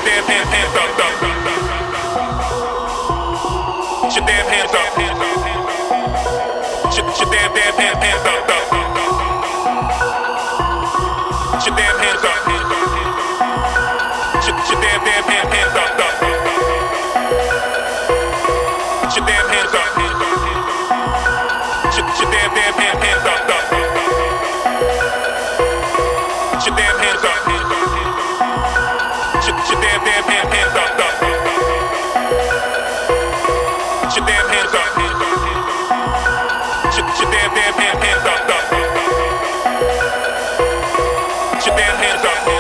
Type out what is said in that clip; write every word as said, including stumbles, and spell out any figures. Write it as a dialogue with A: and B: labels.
A: damn hands, hands up, up. Put your damn hands up. Put your, put your damn damn hands, hands up, up. Put your damn hands up. Put your, put your damn damn hands, hands up, up. Put your damn hands up. Put your, put your damn damn hands, hands up, up. Put your damn hands up. Put your, put your damn damn hands, hands up, up. Put your damn hands up. Put your, put your damn damn hands, hands up, up. Put your damn hands up.